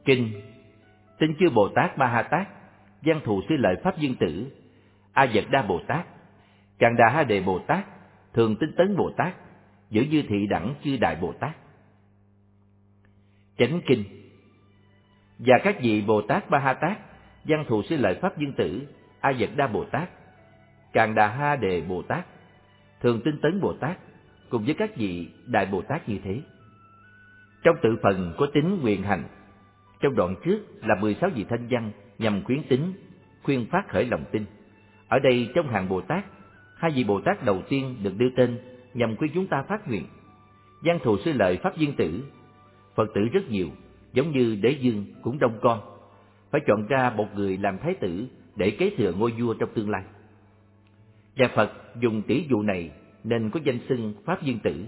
Kinh Tinh Chư Bồ Tát Ma Ha Tát, Văn Thù Sư Lợi Pháp Dương Tử, A Dật Đa Bồ Tát, Càn Đà Ha Đề Bồ Tát, Thường Tinh Tấn Bồ Tát, Giữ Như Thị Đẳng Chư Đại Bồ Tát. Chánh Kinh Và các vị Bồ Tát Ma Ha Tát, Văn Thù Sư Lợi Pháp Dương Tử, A Dật Đa Bồ Tát, Càn Đà Ha Đề Bồ Tát, Thường Tinh Tấn Bồ Tát, cùng với các vị Đại Bồ Tát như thế. Trong tự phần có tính nguyện hành. Trong đoạn trước là 16 vị thanh văn nhằm khuyến tính, khuyên phát khởi lòng tin. Ở đây trong hàng Bồ Tát, 2 vị Bồ Tát đầu tiên được đưa tên nhằm khuyên chúng ta phát nguyện. Văn Thù Sư Lợi Pháp Dương Tử, Phật tử rất nhiều, giống như đế dương cũng đông con, phải chọn ra một người làm thái tử để kế thừa ngôi vua trong tương lai. Và Phật dùng tỷ dụ này nên có danh xưng Pháp Dương Tử.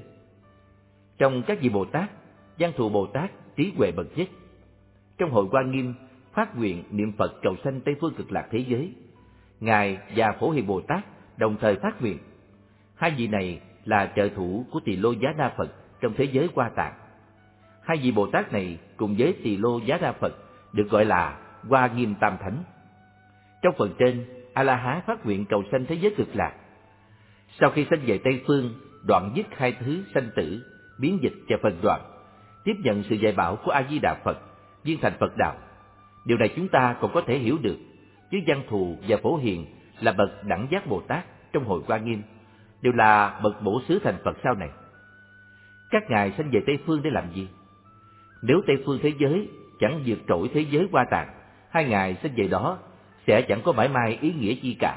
Trong các vị Bồ Tát, Văn Thù Bồ Tát trí huệ bậc nhất. Trong hội Hoa Nghiêm phát nguyện niệm Phật cầu sanh Tây phương Cực Lạc thế giới. Ngài và Phổ Hiền Bồ Tát đồng thời phát nguyện. 2 vị này là trợ thủ của Tỳ Lô Giá Na Phật trong thế giới Hoa Tạng. 2 vị Bồ Tát này cùng với Tỳ Lô Giá Na Phật được gọi là Hoa Nghiêm Tam Thánh. Trong phần trên, A La Hán phát nguyện cầu sanh thế giới Cực Lạc. Sau khi sanh về Tây phương, đoạn dứt 2 thứ sanh tử, biến dịch và phần đoạn, tiếp nhận sự dạy bảo của A Di Đà Phật, viên thành Phật đạo. Điều này chúng ta còn có thể hiểu được, chứ Văn Thù và Phổ Hiền là bậc đẳng giác Bồ Tát trong hội Hoa Nghiêm, đều là bậc bổ xứ thành Phật sau này. Các ngài sanh về Tây phương để làm gì? Nếu Tây phương thế giới chẳng vượt trội thế giới Hoa Tạng, 2 ngài sanh về đó sẽ chẳng có mãi may ý nghĩa chi cả.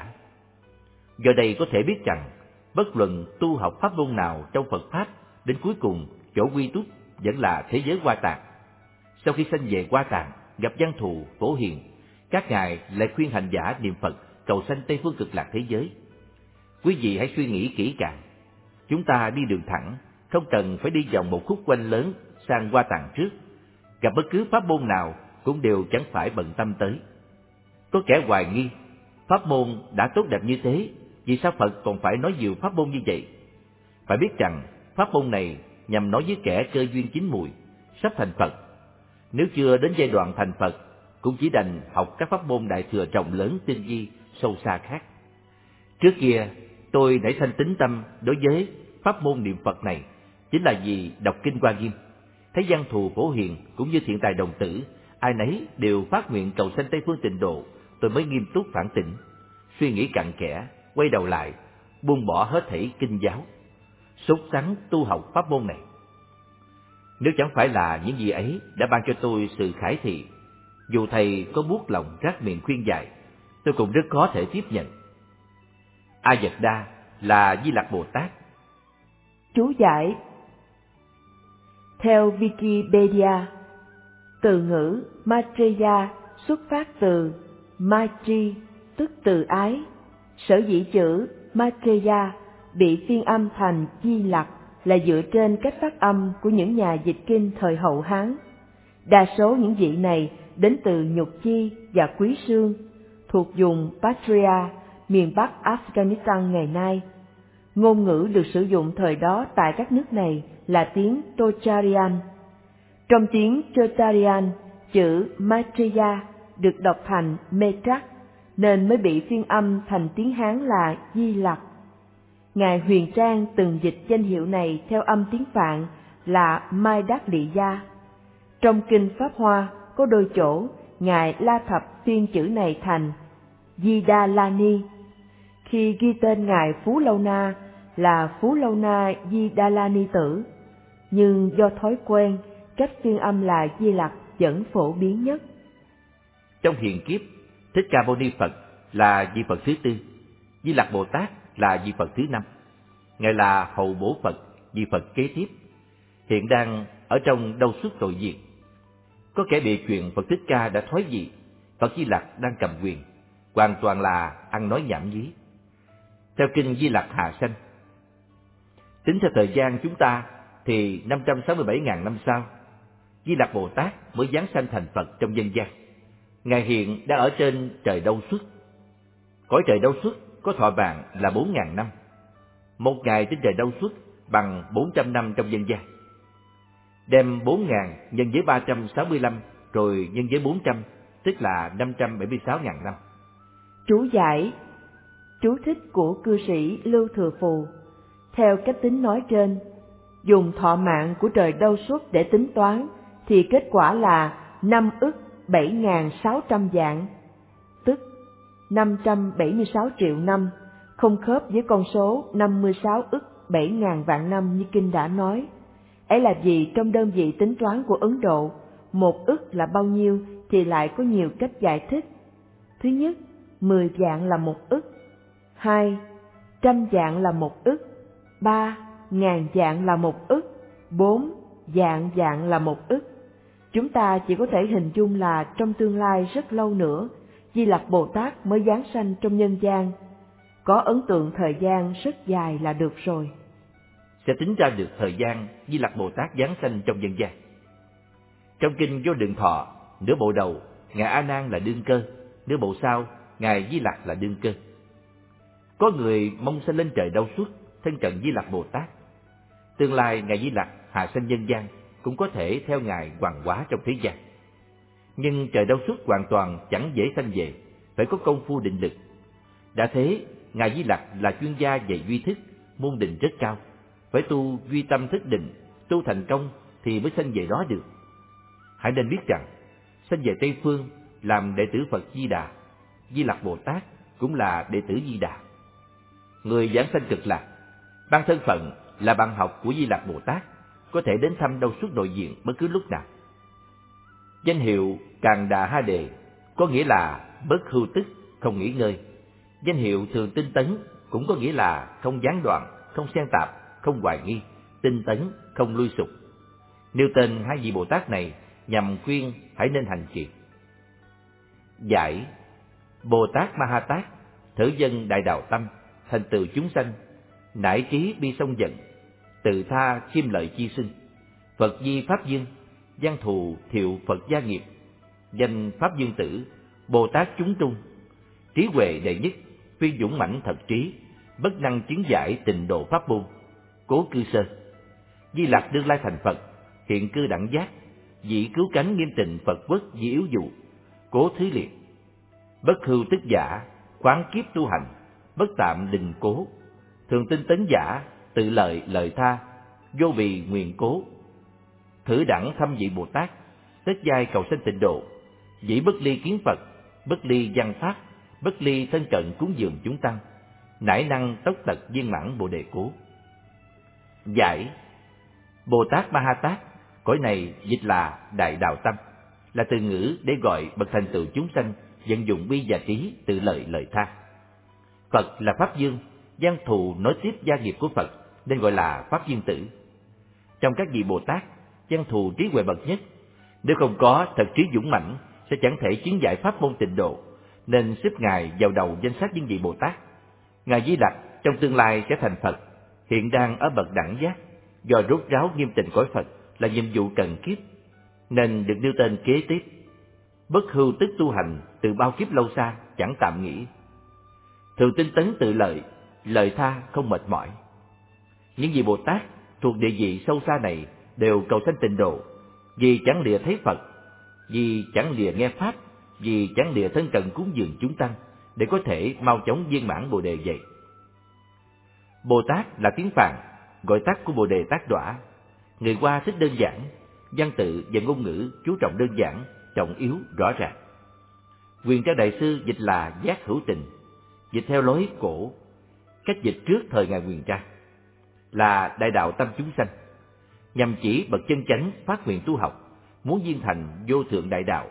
Do đây có thể biết rằng, bất luận tu học pháp môn nào trong Phật Pháp, đến cuối cùng chỗ quy túc vẫn là thế giới Hoa Tạng. Sau khi sanh về Hoa Tạng, gặp Văn Thù, Phổ Hiền, các ngài lại khuyên hành giả niệm Phật cầu sanh Tây phương Cực Lạc thế giới. Quý vị hãy suy nghĩ kỹ càng. Chúng ta đi đường thẳng, không cần phải đi vòng một khúc quanh lớn sang Hoa Tạng trước. Gặp bất cứ pháp môn nào cũng đều chẳng phải bận tâm tới. Có kẻ hoài nghi, pháp môn đã tốt đẹp như thế, vì sao Phật còn phải nói nhiều pháp môn như vậy? Phải biết rằng pháp môn này nhằm nói với kẻ cơ duyên chín mùi, sắp thành Phật. Nếu chưa đến giai đoạn thành Phật, cũng chỉ đành học các pháp môn đại thừa rộng lớn tinh vi, sâu xa khác. Trước kia, tôi nảy sanh tín tâm đối với pháp môn niệm Phật này, chính là vì đọc Kinh Hoa Nghiêm. Thấy Văn Thù, Phổ Hiền cũng như Thiện Tài Đồng Tử, ai nấy đều phát nguyện cầu sanh Tây phương Tịnh Độ, tôi mới nghiêm túc phản tỉnh, suy nghĩ cặn kẽ, quay đầu lại, buông bỏ hết thảy kinh giáo, sốt sắng tu học pháp môn này. Nếu chẳng phải là những gì ấy đã ban cho tôi sự khải thị, dù thầy có buốt lòng rát miệng khuyên dạy, tôi cũng rất khó thể tiếp nhận. A Dật Đa là Di Lặc Bồ Tát. Chú giải: theo Wikipedia, từ ngữ Maitreya xuất phát từ Maitri, tức từ ái. Sở dĩ chữ Maitreya bị phiên âm thành Di Lặc là dựa trên cách phát âm của những nhà dịch kinh thời Hậu Hán. Đa số những vị này đến từ Nhục Chi và Quý Sương, thuộc vùng Bactria, miền Bắc Afghanistan ngày nay. Ngôn ngữ được sử dụng thời đó tại các nước này là tiếng Tocharian. Trong tiếng Tocharian, chữ Maitreya được đọc thành Maitrach, nên mới bị phiên âm thành tiếng Hán là Di Lặc. Ngài Huyền Trang từng dịch danh hiệu này theo âm tiếng Phạn là Mai Đát Lị Gia. Trong Kinh Pháp Hoa có đôi chỗ Ngài La Thập phiên chữ này thành Di Đa La Ni. Khi ghi tên Ngài Phú Lâu Na là Phú Lâu Na Di Đa La Ni Tử, nhưng do thói quen, cách phiên âm là Di Lặc vẫn phổ biến nhất. Trong hiện kiếp, Thích Ca Mâu Ni Phật là vị Phật thứ 4, Di Lặc Bồ Tát là vị Phật thứ 5. Ngài là hậu bổ Phật, vị Phật kế tiếp, hiện đang ở trong đâu suốt tội diệt. Có kẻ bịa chuyện Phật Thích Ca đã thoái vị, Phật Di Lặc đang cầm quyền, hoàn toàn là ăn nói nhảm nhí. Theo Kinh Di Lặc Hạ Sanh, tính theo thời gian chúng ta thì 567.000 năm sau, Di Lặc Bồ Tát mới giáng sanh thành Phật trong dân gian. Ngài hiện đã ở trên trời Đâu Xuất. Cõi trời Đâu Xuất có thọ mạng là 4.000 năm. Một ngày trên trời Đâu Xuất bằng 400 năm trong dân gian. Đem 4.000 nhân với 365 rồi nhân với 400, tức là 576.000 năm. Chú giải. Chú thích của cư sĩ Lưu Thừa Phù. Theo cách tính nói trên, dùng thọ mạng của trời đâu xuất để tính toán, thì kết quả là 5 ức 7.600 vạn, tức 576 triệu năm, không khớp với con số 56 ức 7.000 vạn năm như kinh đã nói. Ấy là vì trong đơn vị tính toán của Ấn Độ, 1 ức là bao nhiêu thì lại có nhiều cách giải thích. Thứ nhất, 10 vạn là 1 ức, 2, 100 vạn là 1 ức, 3, 1000 vạn là 1 ức, 4, vạn là 1 ức. Chúng ta chỉ có thể hình dung là trong tương lai rất lâu nữa, Di Lặc Bồ Tát mới giáng sanh trong nhân gian. Có ấn tượng thời gian rất dài là được rồi. Sẽ tính ra được thời gian Di Lặc Bồ Tát giáng sanh trong nhân gian. Trong kinh Vô Lượng Thọ, nửa bộ đầu Ngài A Nan là đương cơ, nửa bộ sau Ngài Di Lặc là đương cơ. Có người mong sanh lên trời đâu xuất, thân cận Di Lặc Bồ Tát. Tương lai Ngài Di Lặc hạ sanh nhân gian cũng có thể theo Ngài hoàng hóa trong thế gian. Nhưng trời đâu xuất hoàn toàn chẳng dễ sanh về, phải có công phu định lực. Đã thế, Ngài Di Lặc là chuyên gia về duy thức, môn định rất cao, phải tu duy tâm thức định, tu thành công thì mới sanh về đó được. Hãy nên biết rằng, sanh về Tây Phương làm đệ tử Phật Di Đà, Di Lặc Bồ Tát cũng là đệ tử Di Đà. Người giảng sanh Cực Lạc, ban thân phận là bạn học của Di Lặc Bồ Tát, có thể đến thăm đâu xuất nội diện bất cứ lúc nào. Danh hiệu Càn Đà Ha Đề có nghĩa là bất hưu tức, không nghỉ ngơi. Danh hiệu Thường Tinh Tấn cũng có nghĩa là không gián đoạn, không xen tạp, không hoài nghi, tinh tấn, không lui sụp. Nêu tên hai vị Bồ Tát này nhằm khuyên hãy nên hành trì. Giải. Bồ Tát Ma Ha Tát, thử dân đại đạo tâm, thành tựu chúng sanh, nải trí bi sông giận, tự tha chiêm lợi chi sinh. Phật di Pháp Dương, văn thù thiệu Phật gia nghiệp, danh Pháp Dương Tử, Bồ Tát chúng trung, trí huệ đệ nhất, phi dũng mãnh thật trí, bất năng chứng giải tịnh độ pháp môn, cố cư sơ. Di Lặc đương lai thành Phật, hiện cư đẳng giác, dĩ cứu cánh nghiêm tịnh Phật quốc di yếu dụ, cố thứ liệt. Bất hưu tức giả, khoáng kiếp tu hành, bất tạm định cố, thường tinh tấn giả, tự lợi lợi tha, vô bì nguyện cố. Thử đẳng thâm vị Bồ Tát, tất giai cầu sanh tịnh độ, dĩ bất ly kiến Phật, bất ly văn pháp, bất ly thân cận cúng dường chúng tăng, nải năng tốc tật viên mãn Bồ Đề cố. Giải. Bồ Tát Ma Ha Tát, cõi này dịch là đại đạo tâm, là từ ngữ để gọi bậc thành tựu chúng sanh vận dụng bi và trí tự lợi lợi tha. Phật là Pháp Dương, văn thù nối tiếp gia nghiệp của Phật nên gọi là Pháp Dương Tử. Trong các vị Bồ Tát, văn thù trí huệ bậc nhất, nếu không có thật trí dũng mãnh sẽ chẳng thể chứng giải pháp môn tịnh độ, nên xếp Ngài vào đầu danh sách những vị Bồ Tát. Ngài Di Lặc trong tương lai sẽ thành Phật, hiện đang ở bậc đẳng giác, do rốt ráo nghiêm tịnh cõi Phật là nhiệm vụ cần kiếp, nên được nêu tên kế tiếp. Bất hưu tức tu hành từ bao kiếp lâu xa, chẳng tạm nghỉ. Thường tinh tấn tự lợi, lợi tha không mệt mỏi. Những vị Bồ Tát thuộc địa vị sâu xa này đều cầu sanh tịnh độ, vì chẳng lìa thấy Phật, vì chẳng lìa nghe Pháp, vì chẳng lìa thân cận cúng dường chúng tăng, để có thể mau chóng viên mãn Bồ Đề vậy. Bồ Tát là tiếng Phạn, gọi tắt của Bồ Đề Tát Đọa. Người Hoa thích đơn giản, văn tự và ngôn ngữ chú trọng đơn giản, trọng yếu, rõ ràng. Quyền Trang Đại Sư dịch là giác hữu tình, dịch theo lối cổ, cách dịch trước thời Ngài Quyền Trang, là đại đạo tâm chúng sanh, nhằm chỉ bậc chân chánh phát nguyện tu học, muốn viên thành vô thượng đại đạo.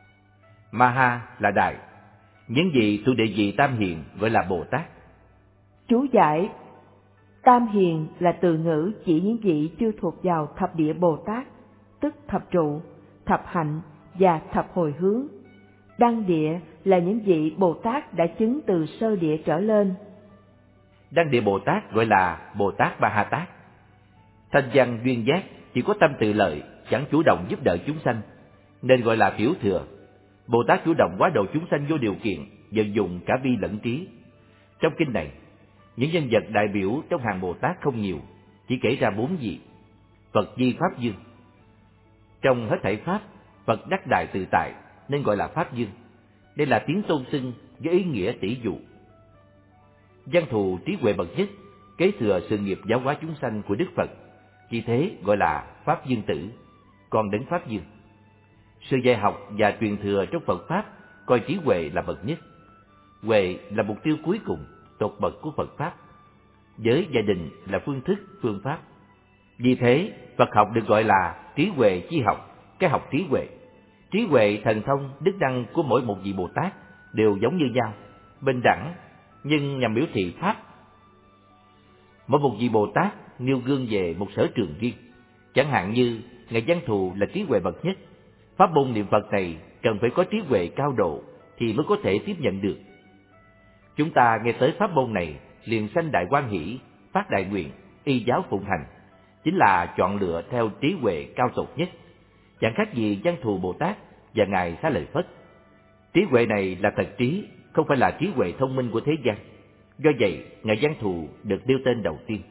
Maha là đại, những vị thuộc địa vị tam hiền gọi là Bồ Tát. Chú giải. Tam hiền là từ ngữ chỉ những vị chưa thuộc vào thập địa Bồ Tát, tức thập trụ, thập hạnh và thập hồi hướng. Đăng địa là những vị Bồ Tát đã chứng từ sơ địa trở lên. Đăng địa Bồ Tát gọi là Bồ Tát Ma Ha Tát. Thanh văn duyên giác chỉ có tâm tự lợi, chẳng chủ động giúp đỡ chúng sanh, nên gọi là tiểu thừa. Bồ Tát chủ động hóa độ chúng sanh vô điều kiện, vận dụng cả bi lẫn trí. Trong kinh này, những nhân vật đại biểu trong hàng Bồ Tát không nhiều, chỉ kể ra 4 vị. Phật di Pháp Dương. Trong hết thảy Pháp, Phật đắc đại tự tại nên gọi là Pháp Dương. Đây là tiếng tôn xưng với ý nghĩa tỷ dụ. Văn thù trí huệ bậc nhất, kế thừa sự nghiệp giáo hóa chúng sanh của Đức Phật, vì thế gọi là Pháp Dương tử, con đấng Pháp Dương. Sự dạy học và truyền thừa trong Phật Pháp coi trí huệ là bậc nhất. Huệ là mục tiêu cuối cùng, tột bậc của Phật Pháp. Giới gia đình là phương thức, phương pháp. Vì thế, Phật học được gọi là trí huệ chi học, cái học trí huệ. Trí huệ, thần thông, đức năng của mỗi một vị Bồ Tát đều giống như nhau, bình đẳng, nhưng nhằm biểu thị Pháp. Mỗi một vị Bồ Tát nêu gương về một sở trường riêng. Chẳng hạn như Ngài Văn Thù là trí huệ bậc nhất. Pháp môn niệm Phật này cần phải có trí huệ cao độ thì mới có thể tiếp nhận được. Chúng ta nghe tới pháp môn này liền sanh đại hoan hỷ, phát đại nguyện, y giáo phụng hành, chính là chọn lựa theo trí huệ cao tột nhất. Chẳng khác gì Văn Thù Bồ Tát và Ngài Xá Lợi Phất. Trí huệ này là thật trí, không phải là trí huệ thông minh của thế gian. Do vậy, Ngài Văn Thù được nêu tên đầu tiên.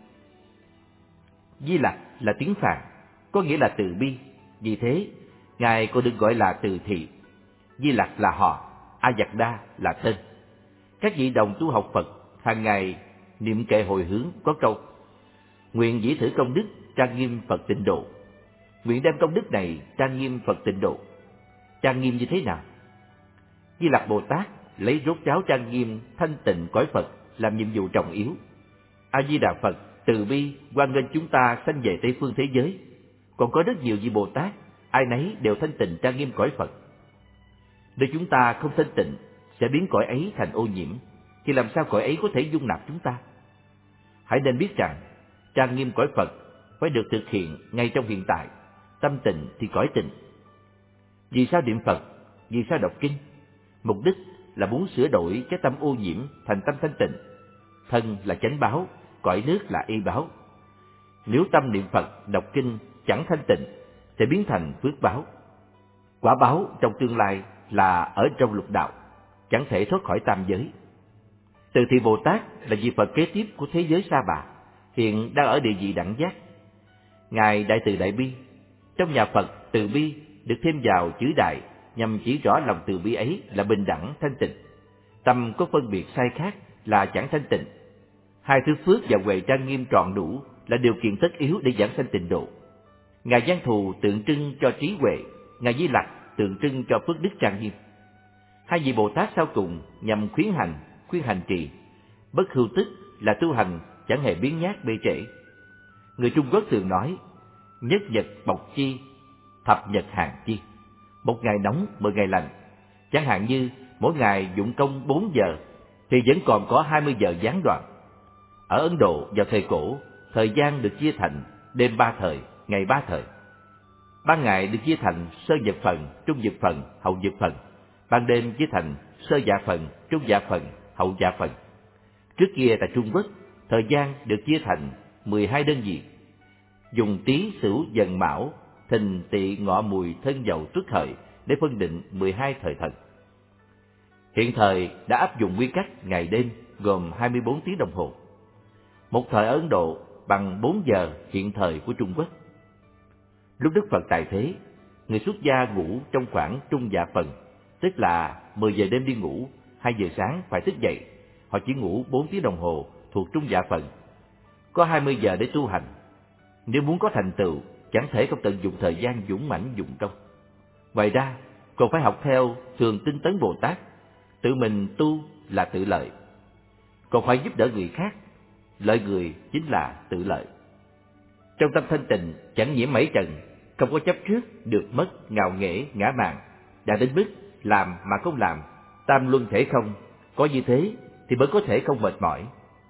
Di Lặc là tiếng Phạn, có nghĩa là từ bi. Vì thế, Ngài còn được gọi là từ thị. Di Lặc là họ, A Dặc Đa là tên. Các vị đồng tu học Phật hàng ngày niệm kệ hồi hướng có câu: nguyện dĩ thử công đức trang nghiêm Phật tịnh độ. Nguyện đem công đức này trang nghiêm Phật tịnh độ. Trang nghiêm như thế nào? Di Lặc Bồ Tát lấy rốt ráo trang nghiêm thanh tịnh cõi Phật làm nhiệm vụ trọng yếu. A Di Đà Phật từ bi hoan nghênh chúng ta sanh về Tây phương thế giới. Còn có rất nhiều vị Bồ Tát, ai nấy đều thanh tịnh trang nghiêm cõi Phật. Nếu chúng ta không thanh tịnh, sẽ biến cõi ấy thành ô nhiễm, thì làm sao cõi ấy có thể dung nạp chúng ta? Hãy nên biết rằng, trang nghiêm cõi Phật phải được thực hiện ngay trong hiện tại. Tâm tịnh thì cõi tịnh. Vì sao niệm Phật? Vì sao đọc kinh? Mục đích là muốn sửa đổi cái tâm ô nhiễm thành tâm thanh tịnh. Thân là chánh báo, cõi nước là y báo. Nếu tâm niệm Phật, đọc kinh chẳng thanh tịnh, sẽ biến thành phước báo. Quả báo trong tương lai là ở trong lục đạo, chẳng thể thoát khỏi tam giới. Từ Thị Bồ Tát là vị Phật kế tiếp của thế giới Sa Bà, hiện đang ở địa vị đẳng giác. Ngài Đại Từ Đại Bi, trong nhà Phật từ bi được thêm vào chữ đại nhằm chỉ rõ lòng từ bi ấy là bình đẳng thanh tịnh. Tâm có phân biệt sai khác là chẳng thanh tịnh. Hai thứ phước và huệ trang nghiêm trọn đủ là điều kiện tất yếu để giảng sanh tịnh độ. Ngài Văn Thù tượng trưng cho trí huệ, Ngài Di Lặc tượng trưng cho phước đức trang nghiêm. Hai vị Bồ Tát sau cùng nhằm khuyên hành trì. Bất hưu tức là tu hành chẳng hề biến nhát bê trễ. Người Trung Quốc thường nói: nhất nhật bộc chi, thập nhật hàng chi. Một ngày nóng, 10 ngày lạnh. Chẳng hạn như mỗi ngày dụng công 4 giờ thì vẫn còn có 20 giờ gián đoạn. Ở Ấn Độ vào thời cổ, thời gian được chia thành đêm 3 thời, ngày 3 thời. Ban ngày được chia thành sơ nhật phần, trung nhật phần, hậu nhật phần. Ban đêm chia thành sơ dạ phần, trung dạ phần, hậu dạ phần. Trước kia tại Trung Quốc, thời gian được chia thành 12 đơn vị. Dùng Tý Sửu Dần Mão, Thìn Tỵ Ngọ Mùi Thân Dậu Tuất Hợi để phân định 12 thời thần. Hiện thời đã áp dụng quy cách ngày đêm gồm 24 tiếng đồng hồ. Một thời ở Ấn Độ bằng 4 giờ hiện thời của Trung Quốc. Lúc Đức Phật tại thế, người xuất gia ngủ trong khoảng trung dạ phần, tức là 10 giờ đêm đi ngủ, 2 giờ sáng phải thức dậy. Họ chỉ ngủ 4 tiếng đồng hồ thuộc trung dạ phần. Có 20 giờ để tu hành. Nếu muốn có thành tựu, chẳng thể không tận dụng thời gian dũng mãnh dụng công. Ngoài ra, còn phải học theo Thường Tinh Tấn Bồ Tát, tự mình tu là tự lợi. Còn phải giúp đỡ người khác, lợi người chính là tự lợi. Trong tâm thanh tịnh, chẳng nhiễm mảy trần, không có chấp trước, được mất, ngạo nghễ, ngã mạn, đã đến mức làm mà không làm, tam luân thể không. Có như thế thì mới có thể không mệt mỏi.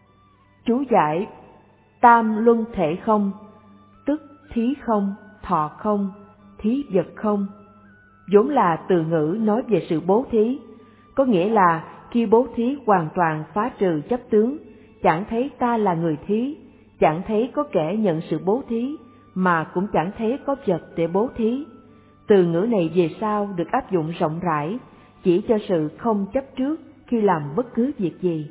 Chú giải: tam luân thể không, tức thí không, thọ không, thí vật không, vốn là từ ngữ nói về sự bố thí, có nghĩa là khi bố thí hoàn toàn phá trừ chấp tướng, chẳng thấy ta là người thí, chẳng thấy có kẻ nhận sự bố thí, mà cũng chẳng thấy có vật để bố thí. Từ ngữ này về sau được áp dụng rộng rãi, chỉ cho sự không chấp trước khi làm bất cứ việc gì.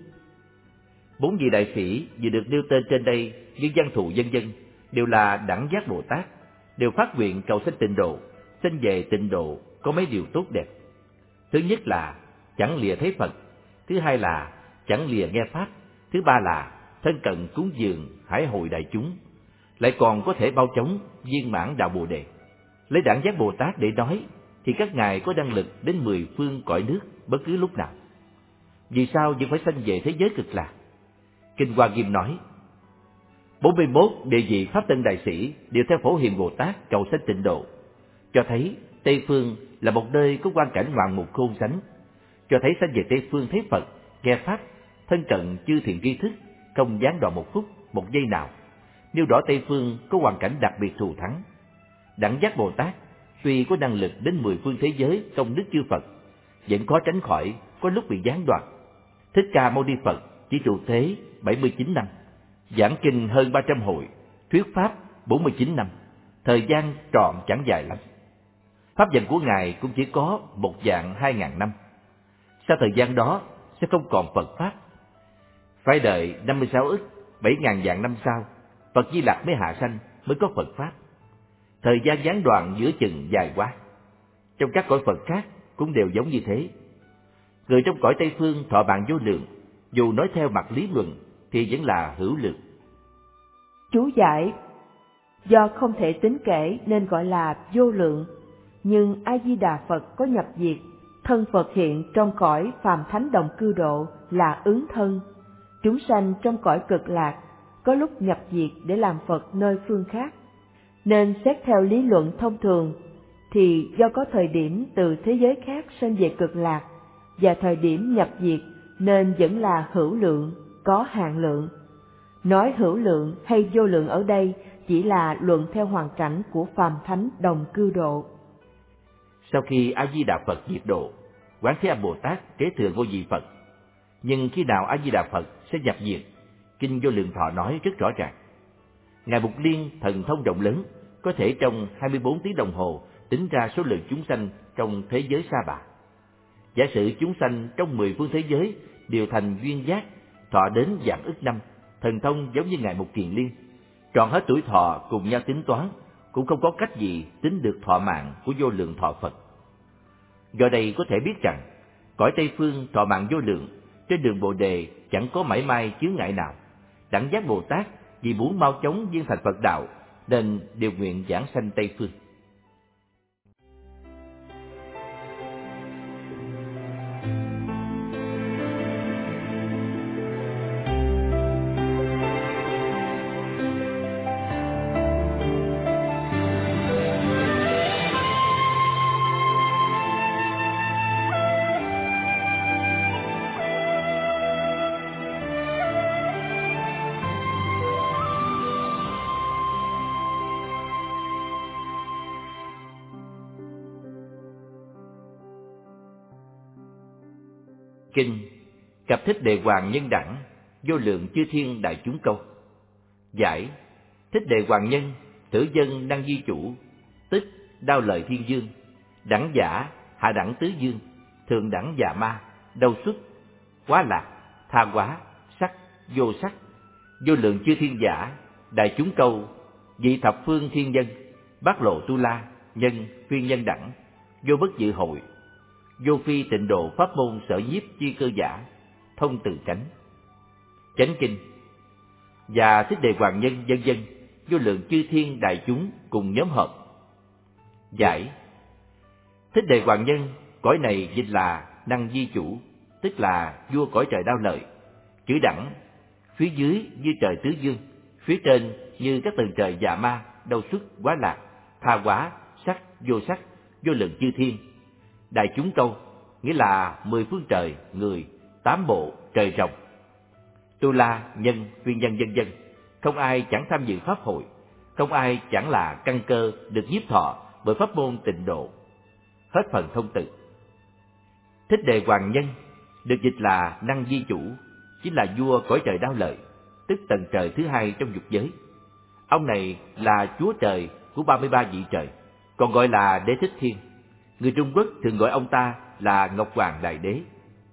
4 vị đại sĩ vừa được nêu tên trên đây như Văn Thù vân vân đều là đẳng giác Bồ Tát, đều phát nguyện cầu sanh tịnh độ, sanh về tịnh độ có mấy điều tốt đẹp. Thứ nhất là chẳng lìa thấy Phật, thứ hai là chẳng lìa nghe Pháp, thứ ba là thân cận cúng dường hải hội đại chúng, lại còn có thể bao chống viên mãn đạo Bồ Đề. Lấy đẳng giác Bồ Tát để nói thì các ngài có năng lực đến 10 phương cõi nước bất cứ lúc nào. Vì sao vẫn phải sanh về thế giới cực lạc? Kinh Hoa Nghiêm nói, 41 địa vị Pháp Tân Đại Sĩ đều theo Phổ Hiền Bồ Tát cầu sanh tịnh độ, cho thấy Tây Phương là một nơi có quan cảnh ngoạn mục khôn sánh, cho thấy sanh về Tây Phương thấy Phật, nghe Pháp, thân cận chư thiện tri thức, không gián đoạn một phút, một giây nào. Nêu rõ Tây Phương có hoàn cảnh đặc biệt thù thắng. Đẳng giác Bồ Tát tuy có năng lực đến 10 phương thế giới công đức chư Phật, vẫn khó tránh khỏi có lúc bị gián đoạn. Thích Ca Mâu Ni Phật chỉ trụ thế 79 năm, giảng kinh hơn 300 hội, thuyết pháp 49 năm, thời gian trọn chẳng dài lắm. Pháp vận của Ngài cũng chỉ có một dạng 2.000 năm. Sau thời gian đó sẽ không còn Phật Pháp. Phải đợi 56 ức 7.000 vạn năm sau, Phật Di Lặc mới hạ sanh, mới có Phật Pháp. Thời gian gián đoạn giữa chừng dài quá. Trong các cõi Phật khác cũng đều giống như thế. Người trong cõi Tây Phương thọ mạng vô lượng, dù nói theo mặt lý luận thì vẫn là hữu lượng. Chú giải: do không thể tính kể nên gọi là vô lượng, nhưng A Di Đà Phật có nhập diệt, thân Phật hiện trong cõi phàm thánh đồng cư độ là ứng thân. Chúng sanh trong cõi cực lạc có lúc nhập diệt để làm Phật nơi phương khác. Nên xét theo lý luận thông thường thì do có thời điểm từ thế giới khác sanh về cực lạc và thời điểm nhập diệt nên vẫn là hữu lượng, có hạn lượng. Nói hữu lượng hay vô lượng ở đây chỉ là luận theo hoàn cảnh của phàm thánh đồng cư độ. Sau khi A Di Đà Phật diệt độ, Quán Thế Âm Bồ Tát kế thừa ngôi vị Phật. Nhưng khi nào A Di Đà Phật sẽ nhập diệt, Kinh Vô Lượng Thọ nói rất rõ ràng. Ngài Mục Liên thần thông rộng lớn, có thể trong 24 tiếng đồng hồ tính ra số lượng chúng sanh trong thế giới Sa Bà. Giả sử chúng sanh trong 10 phương thế giới đều thành duyên giác, thọ đến vạn ức năm, thần thông giống như Ngài Mục Kiền Liên, trọn hết tuổi thọ cùng nhau tính toán, cũng không có cách gì tính được thọ mạng của vô lượng thọ Phật. Do đây có thể biết rằng, cõi Tây Phương thọ mạng vô lượng, trên đường Bồ Đề chẳng có mảy may chướng ngại nào. Đẳng giác Bồ Tát vì muốn mau chóng viên thành Phật đạo nên đều nguyện giảng sanh Tây Phương. Kinh Cập Thích Đề Hoàng Nhân Đẳng, Vô Lượng Chư Thiên Đại Chúng Câu. Giải: Thích Đề Hoàng Nhân, Tử Dân Năng Di Chủ, tức Đao Lợi Thiên Dương, Đẳng Giả, Hạ Đẳng Tứ Dương, Thượng Đẳng Già Ma, Đâu Xuất, Quá Lạc, Tha Hóa, Sắc, Sắc, Vô Lượng Chư Thiên Giả, Đại Chúng Câu, Vị Thập Phương Thiên Nhân, Bát Lộ Tu La, Nhân, Phiên Nhân Đẳng, Vô Bất Dự Hội, Vô Phi Tịnh Độ Pháp Môn Sở Nhiếp Chi Cơ Giả, Thông Từ Chánh, Chánh Kinh và Thích Đề Hoàng Nhân vân vân, Vô Lượng Chư Thiên Đại Chúng cùng nhóm hợp. Giải: Thích Đề Hoàng Nhân, cõi này dịch là Năng Di Chủ, tức là vua cõi trời Đao Lợi. Chữ Đẳng, phía dưới như trời Tứ Dương, phía trên như các tầng trời Dạ Ma, Đâu Xuất, Quá Lạc, Tha Hóa, Sắc, Vô Lượng Chư Thiên. Đại Chúng Câu nghĩa là 10 phương trời, người, 8 bộ, trời rồng. Tu La, Nhân, Phiên Nhân vân vân, không ai chẳng tham dự pháp hội, không ai chẳng là căn cơ được nhiếp thọ bởi pháp môn tịnh độ. Hết phần thông từ. Thích Đề Hoàng Nhân được dịch là Năng Di Chủ, chính là vua cõi trời Đao Lợi, tức tầng trời thứ hai trong dục giới. Ông này là chúa trời của 33 vị trời, còn gọi là Đế Thích Thiên. Người Trung Quốc thường gọi ông ta là Ngọc Hoàng Đại Đế.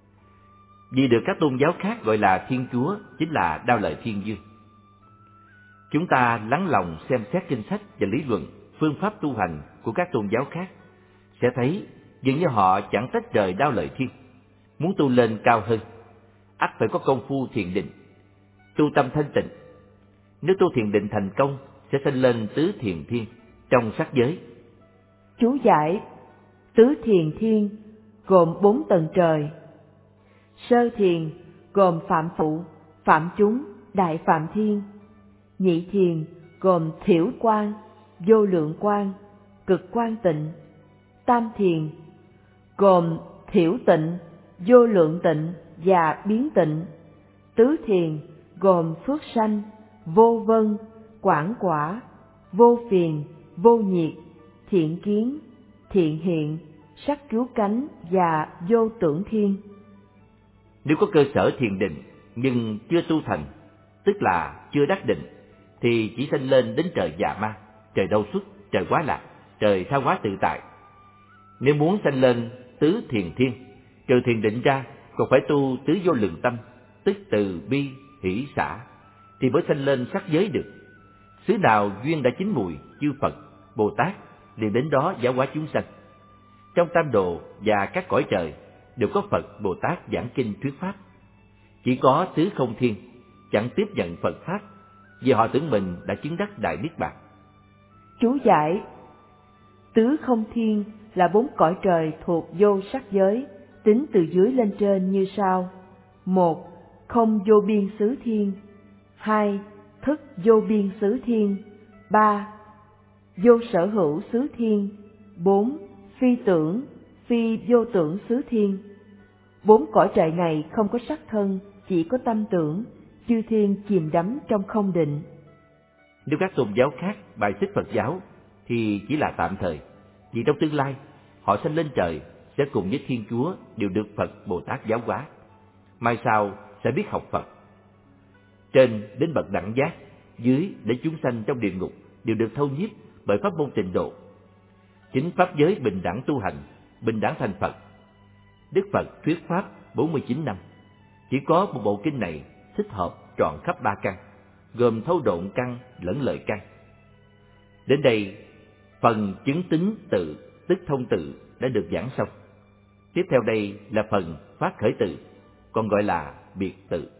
Vì được các tôn giáo khác gọi là Thiên Chúa, chính là Đao Lợi Thiên Dương. Chúng ta lắng lòng xem xét kinh sách và lý luận, phương pháp tu hành của của các tôn giáo khác, sẽ thấy dường như họ chẳng tách rời đao lợi thiên. Muốn tu lên cao hơn, ắt phải có công phu thiền định, tu tâm thanh tịnh. Nếu tu thiền định thành công, sẽ sanh lên tứ thiền thiên trong sắc giới. Chú giải: tứ thiền thiên gồm 4 tầng trời. Sơ thiền gồm phạm phụ, phạm chúng, đại phạm thiên. Nhị thiền gồm thiểu quang, vô lượng quang, cực quang tịnh. Tam thiền gồm thiểu tịnh, vô lượng tịnh và biến tịnh. Tứ thiền gồm phước sanh, vô vân, quảng quả, vô phiền, vô nhiệt, thiện kiến, thiện hiện, sắc cứu cánh và vô tưởng thiên. Nếu có cơ sở thiền định nhưng chưa tu thành, tức là chưa đắc định, thì chỉ sanh lên đến trời Già Ma, trời Đâu Xuất, trời Quá Lạc, trời Tha Hóa Tự Tại. Nếu muốn sanh lên tứ thiền thiên, trừ thiền định ra còn phải tu tứ vô lượng tâm, tức từ bi, hỷ, xả, thì mới sanh lên sắc giới được. Xứ nào duyên đã chín mùi, chư Phật, Bồ Tát liền đến đó giáo hóa chúng sanh. Trong tam đồ và các cõi trời đều có Phật, Bồ Tát giảng kinh thuyết pháp. Chỉ có tứ không thiên chẳng tiếp nhận Phật pháp, vì họ tưởng mình đã chứng đắc đại niết bàn. Chú giải: tứ không thiên là 4 cõi trời thuộc vô sắc giới, tính từ dưới lên trên như sau: 1. Không vô biên xứ thiên. 2. Thức vô biên xứ thiên. 3. Vô sở hữu xứ thiên. 4. Phi tưởng, phi vô tưởng xứ thiên. 4 cõi trời này không có sắc thân, chỉ có tâm tưởng, chư thiên chìm đắm trong không định. Nếu các tôn giáo khác bài xích Phật giáo thì chỉ là tạm thời, vì trong tương lai họ sanh lên trời sẽ cùng với Thiên Chúa đều được Phật, Bồ Tát giáo hóa. Mai sau sẽ biết học Phật. Trên đến bậc đẳng giác, dưới để chúng sanh trong địa ngục đều được thâu nhiếp bởi pháp môn tịnh độ. Chính pháp giới bình đẳng tu hành, bình đẳng thành Phật. Đức Phật thuyết pháp 49 năm. Chỉ có một bộ kinh này thích hợp trọn khắp 3 căn, gồm thâu độn căn lẫn lợi căn. Đến đây, phần chứng tính tự, tức thông tự đã được giảng xong. Tiếp theo đây là phần phát khởi tự, còn gọi là biệt tự.